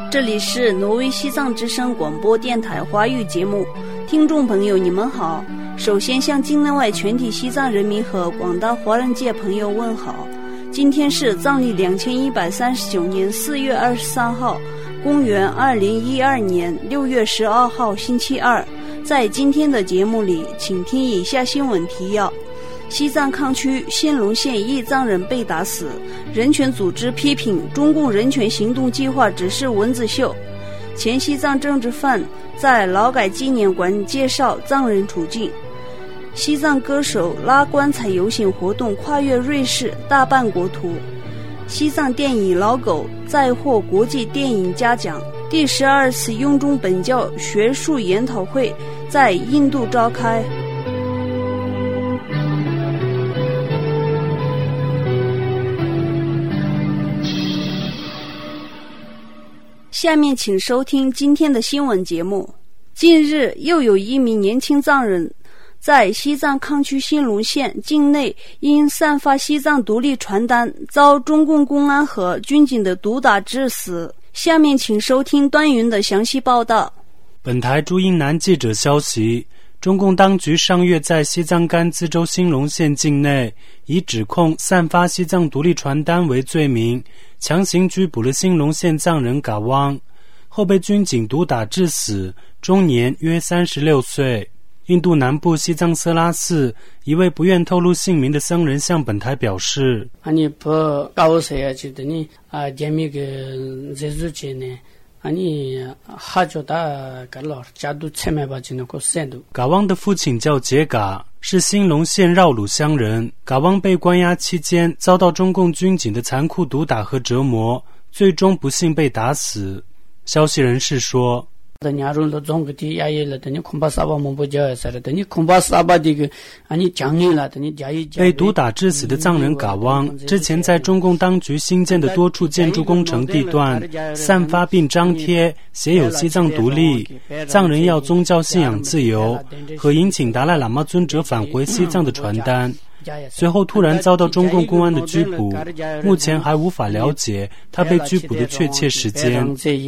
这里是挪威西藏之声广播电台华语节目，听众朋友你们好。首先向境内外全体西藏人民和广大华人界朋友问好。今天是藏历2139年4月23号，公元2012年6月12号星期二。在今天的节目里，请听以下新闻提要：西藏康区兴隆县一藏人被打死，人权组织批评中共人权行动计划只是文字秀。前西藏政治犯在劳改纪念馆介绍藏人处境。西藏歌手拉棺材游行活动跨越瑞士大半国土。西藏电影老狗再获国际电影嘉奖。第12次雍中本教学术研讨会在印度召开。下面请收听今天的新闻节目。近日，又有一名年轻藏人在西藏康区兴隆县境内因散发西藏独立传单，遭中共公安和军警的毒打致死。下面请收听端云的详细报道。 本台驻英南记者消息，中共当局上月在西藏甘孜州兴隆县境内，以指控散发西藏独立传单为罪名，强行拘捕了兴隆县藏人嘎汪，后被军警毒打致死，终年约36岁。印度南部西藏色拉寺一位不愿透露姓名的僧人向本台表示，嘎汪的父亲叫杰嘎，是兴隆县绕鲁乡人。嘎汪被关押期间遭到中共军警的残酷毒打和折磨，最终不幸被打死。消息人士说，被毒打致死的藏人嘎汪之前在中共当局新建的多处建筑工程地段散发并张贴写有西藏独立、藏人要宗教信仰自由和迎请达赖喇嘛尊者返回西藏的传单，随后突然遭到中共公安的拘捕，目前还无法了解他被拘捕的确切时间。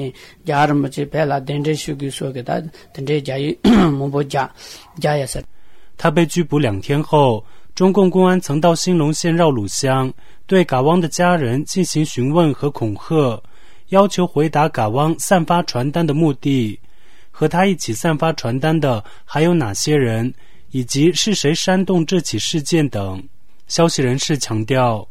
他被拘捕2天后，中共公安曾到兴隆县绕鲁乡对嘎汪的家人进行询问和恐吓，要求回答嘎汪散发传单的目的，和他一起散发传单的还有哪些人，以及是谁煽动这起事件等。消息人士强调，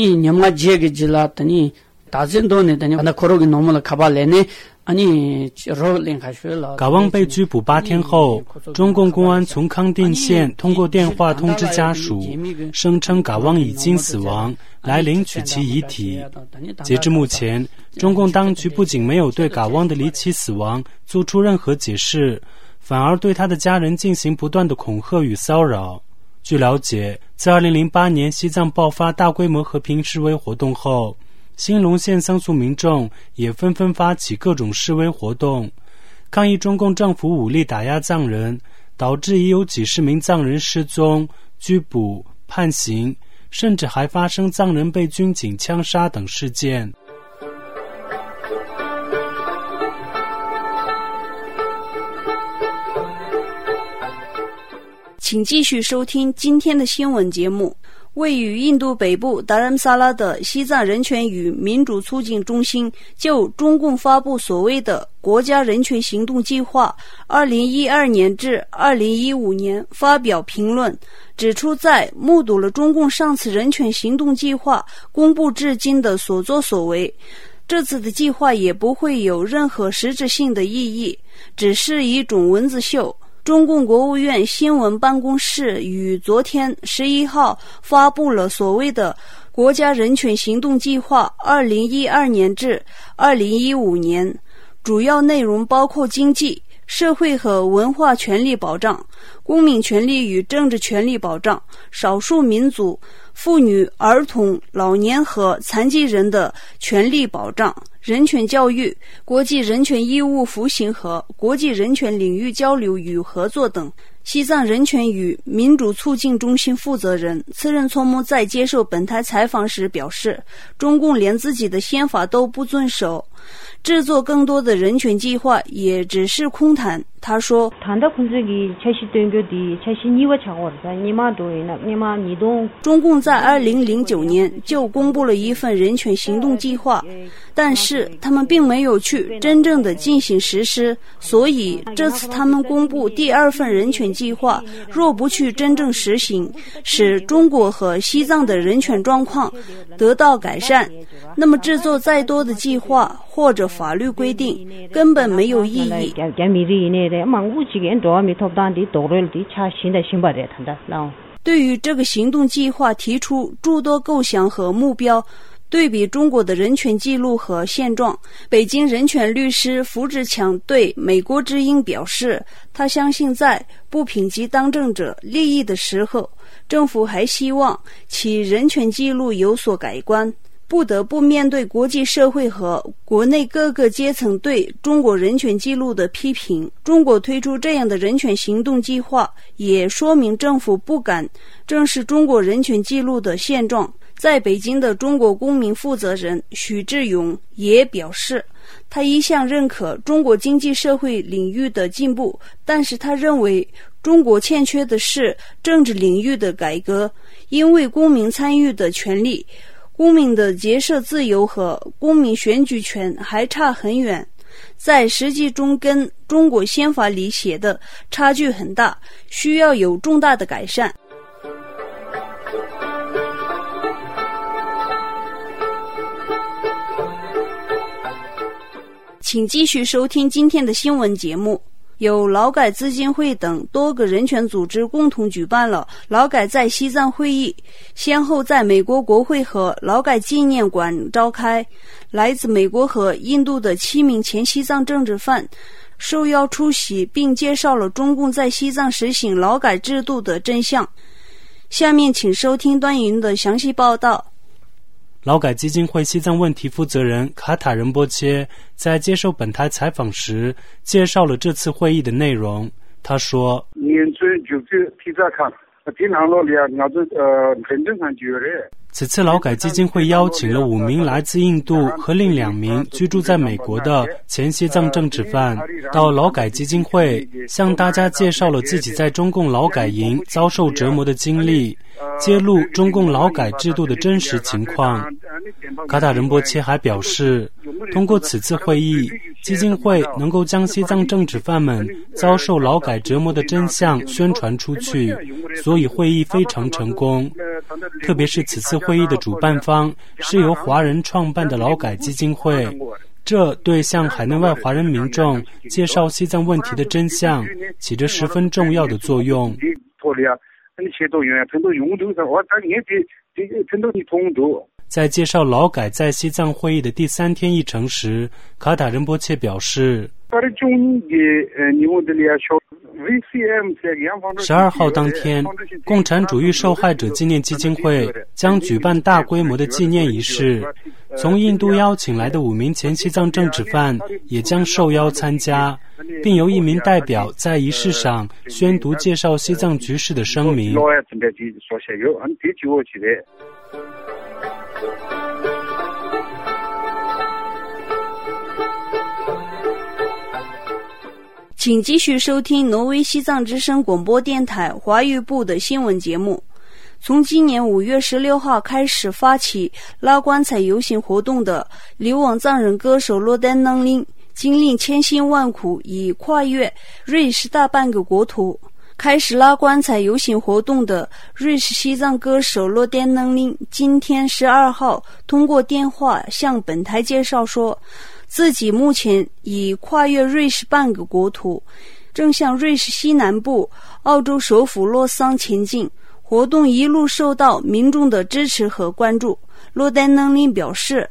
嘎汪被拘捕8天后，中共公安从康定县通过电话通知家属，声称嘎汪已经死亡，来领取其遗体。截至目前，中共当局不仅没有对嘎汪的离奇死亡做出任何解释，反而对他的家人进行不断的恐吓与骚扰。据了解，自2008年西藏爆发大规模和平示威活动后，兴隆县僧俗民众也纷纷发起各种示威活动，抗议中共政府武力打压藏人，导致已有几十名藏人失踪、拘捕、判刑，甚至还发生藏人被军警枪杀等事件。 请继续收听今天的新闻节目。位于印度北部达兰萨拉的西藏人权与民主促进中心就中共发布所谓的国家人权行动计划2012年至2015年发表评论，指出在目睹了中共上次人权行动计划公布至今的所作所为，这次的计划也不会有任何实质性的意义，只是一种文字秀。中共国务院新闻办公室于昨天11号发布了所谓的国家人权行动计划2012年至2015年，主要内容包括经济、社会和文化权利保障、公民权利与政治权利保障、少数民族、妇女、儿童、老年和残疾人的权利保障、人权教育、国际人权义务服行和国际人权领域交流与合作等。 西藏人权与民主促进中心负责人次仁措木在接受本台采访时表示，中共连自己的宪法都不遵守，制作更多的人权计划也只是空谈。他说，中共在2009年就公布了一份人权行动计划，但是他们并没有去真正的进行实施，所以这次他们公布第二份人权计划，若不去真正实行，使中国和西藏的人权状况得到改善，那么制作再多的计划或者法律规定根本没有意义。对于这个行动计划提出诸多构想和目标，对比中国的人权记录和现状，北京人权律师符志强对美国之音表示，他相信在不评级当政者利益的时候，政府还希望其人权记录有所改观，不得不面对国际社会和国内各个阶层对中国人权记录的批评。中国推出这样的人权行动计划，也说明政府不敢正视中国人权记录的现状。在北京的中国公民负责人许志勇也表示，他一向认可中国经济社会领域的进步，但是他认为中国欠缺的是政治领域的改革，因为公民参与的权利、公民的结社自由和公民选举权还差很远，在实际中跟中国宪法里写的差距很大，需要有重大的改善。请继续收听今天的新闻节目。由劳改基金会等多个人权组织共同举办了劳改在西藏会议，先后在美国国会和劳改纪念馆召开。来自美国和印度的7名前西藏政治犯受邀出席，并介绍了中共在西藏实行劳改制度的真相。下面请收听段云的详细报道。 劳改基金会西藏问题负责人卡塔仁波切在接受本台采访时介绍了这次会议的内容。他说，此次劳改基金会邀请了5名来自印度和另2名居住在美国的前西藏政治犯到劳改基金会，向大家介绍了自己在中共劳改营遭受折磨的经历，揭露中共劳改制度的真实情况。卡塔仁波切还表示，通过此次会议，基金会能够将西藏政治犯们遭受劳改折磨的真相宣传出去，所以会议非常成功。特别是此次会议的主办方是由华人创办的劳改基金会，这对向海内外华人民众介绍西藏问题的真相起着十分重要的作用。在介绍劳改在西藏会议的第3天议程时，卡塔仁波切表示，12号当天，共产主义受害者纪念基金会将举办大规模的纪念仪式，从印度邀请来的5名前西藏政治犯也将受邀参加，并由1名代表在仪式上宣读介绍西藏局势的声明。 请继续收听挪威西藏之声广播电台华语部的新闻节目。从今年5月16号开始发起拉棺材游行活动的流亡藏人歌手洛丹能林，经历千辛万苦，已跨越瑞士大半个国土。开始拉棺材游行活动的瑞士西藏歌手洛丹能林今天12号通过电话向本台介绍说，自己目前已跨越瑞士半个国土，正向瑞士西南部澳洲首府洛桑前进。活动一路受到民众的支持和关注。洛丹能林表示，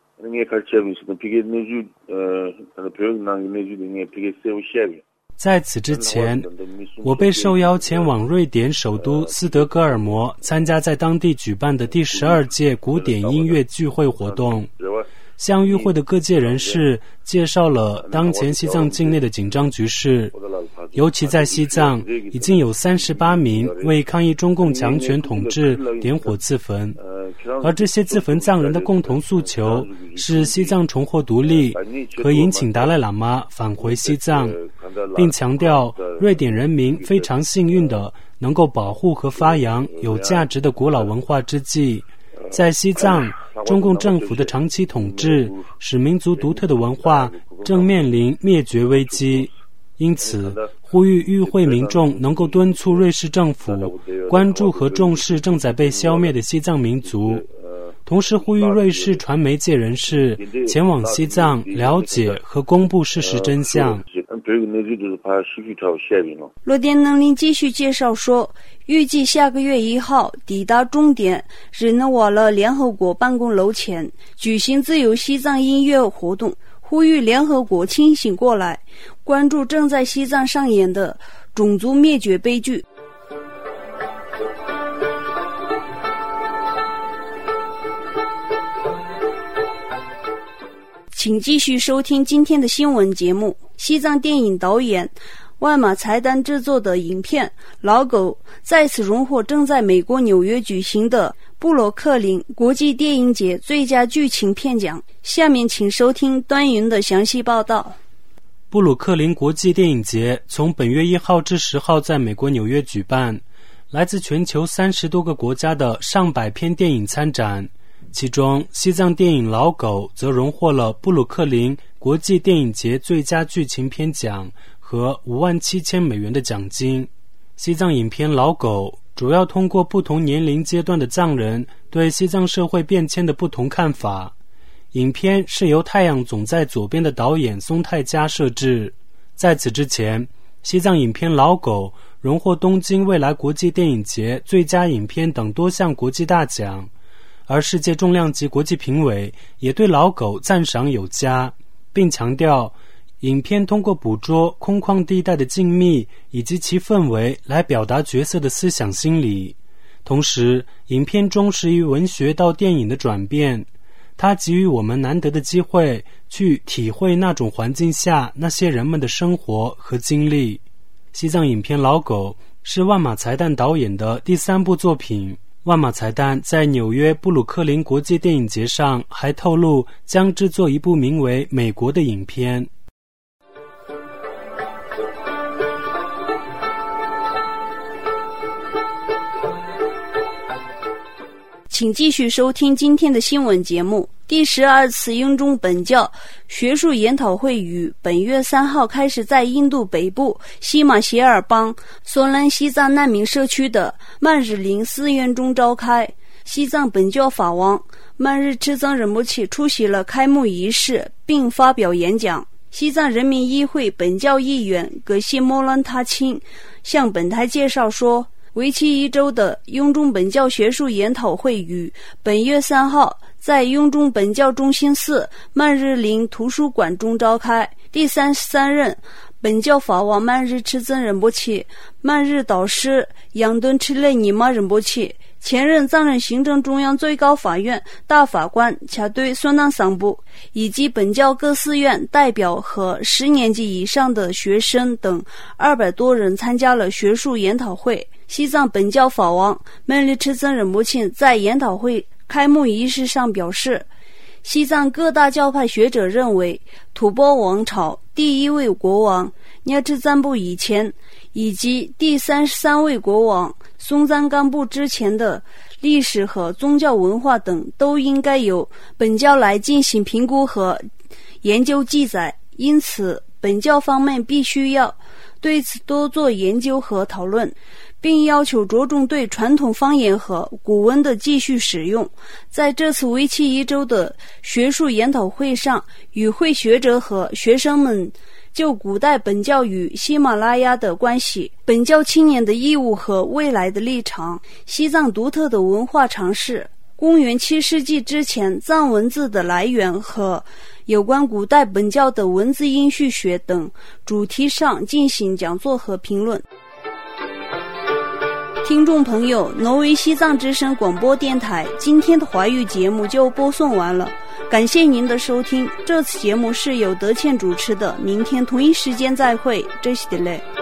在此之前，我被受邀前往瑞典首都斯德哥尔摩，参加在当地举办的第12届古典音乐聚会活动，向与会的各界人士介绍了当前西藏境内的紧张局势， 尤其在西藏，已经有38名为抗议中共强权统治点火自焚。而这些自焚藏人的共同诉求是西藏重获独立和迎请达赖喇嘛返回西藏，并强调瑞典人民非常幸运地能够保护和发扬有价值的古老文化之际，在西藏，中共政府的长期统治使民族独特的文化正面临灭绝危机。因此，呼吁与会民众能够敦促瑞士政府关注和重视正在被消灭的西藏民族，同时呼吁瑞士传媒界人士前往西藏了解和公布事实真相。 罗甸能林继续介绍说，预计下个月1号抵达终点日内瓦勒联合国办公楼前举行自由西藏音乐活动，呼吁联合国清醒过来，关注正在西藏上演的种族灭绝悲剧。请继续收听今天的新闻节目。西藏电影导演万马才旦制作的影片《老狗》再次荣获正在美国纽约举行的布鲁克林国际电影节最佳剧情片奖。下面请收听端云的详细报道。 布鲁克林国际电影节从本月1号至10号在美国纽约举办，来自全球30多个国家的上百片电影参展，其中西藏电影《老狗》则荣获了布鲁克林国际电影节最佳剧情片奖和57000美元的奖金。西藏影片《老狗》主要通过不同年龄阶段的藏人对西藏社会变迁的不同看法。影片是由太阳总在左边的导演松泰嘉摄制。在此之前，西藏影片《老狗》荣获东京未来国际电影节最佳影片等多项国际大奖，而世界重量级国际评委也对《老狗》赞赏有加，并强调影片通过捕捉空旷地带的静谧以及其氛围来表达角色的思想心理。同时，影片忠实于文学到电影的转变，它给予我们难得的机会去体会那种环境下那些人们的生活和经历。西藏影片《老狗》是万马才旦导演的第3部作品。万马才旦在纽约布鲁克林国际电影节上还透露将制作一部名为《美国》的影片。 请继续收听今天的新闻节目。第12次英中本教学术研讨会于本月3号开始在印度北部西马歇尔邦索兰西藏难民社区的曼日林寺院中召开。西藏本教法王曼日赤增仁波切出席了开幕仪式并发表演讲。西藏人民议会本教议员格西莫兰塔钦向本台介绍说，为期1周的雍中本教学术研讨会于本月3号在雍中本教中心寺曼日林图书馆中召开。第33任本教法王曼日赤增仁波切、曼日导师杨敦赤勒尼玛仁波切、前任藏人行政中央最高法院大法官恰对孙当桑布以及本教各寺院代表和10年级以上的学生等200多人参加了学术研讨会。西藏本教法王曼日赤增仁波切在研讨会开幕仪式上表示，西藏各大教派学者认为吐蕃王朝第1位国王聂赤赞布以前以及第33位国王松赞干布之前的历史和宗教文化等都应该由本教来进行评估和研究记载，因此本教方面必须要对此多做研究和讨论，并要求着重对传统方言和古文的继续使用。在这次为期1周的学术研讨会上，与会学者和学生们就古代本教与喜马拉雅的关系、本教青年的义务和未来的立场、西藏独特的文化常识、公元7世纪之前藏文字的来源和有关古代本教的文字音序学等主题上进行讲座和评论。听众朋友，挪威西藏之声广播电台今天的华语节目就播送完了，感谢您的收听。这次节目是由德倩主持的，明天同一时间再会，这是的嘞。